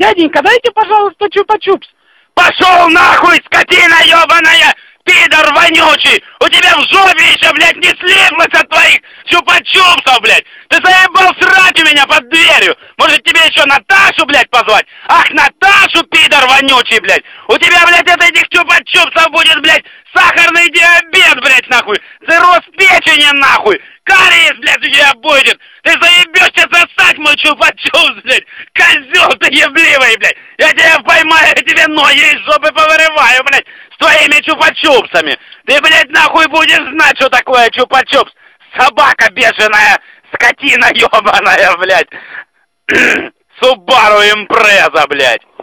Дяденька, дайте, пожалуйста, чупа-чупс. Пошел нахуй, скотина ебаная! Пидор вонючий! У тебя в жопе еще, блядь, не слиплось от твоих чупа-чупсов, блядь! Ты заебал срать у меня под дверью! Может тебе еще Наташу, блядь, позвать? Ах, Наташу, пидор вонючий, блядь! У тебя, блядь, от этих чупа-чупсов будет, блядь, сахарный диабет, блядь, нахуй! Цирроз печени, нахуй! Кариес, блядь, у тебя будет! Ты заебешься сосать мой чупа-чупс, блядь! Козел ты ебливый, блядь! Я тебя поймаю, я тебе ноги из жопы повырываю, блядь! С твоими чупа-чупсами! Ты, блядь, нахуй будешь знать, что такое чупа-чупс! Собака бешеная, скотина ебаная, блядь! Субару импреза, блядь!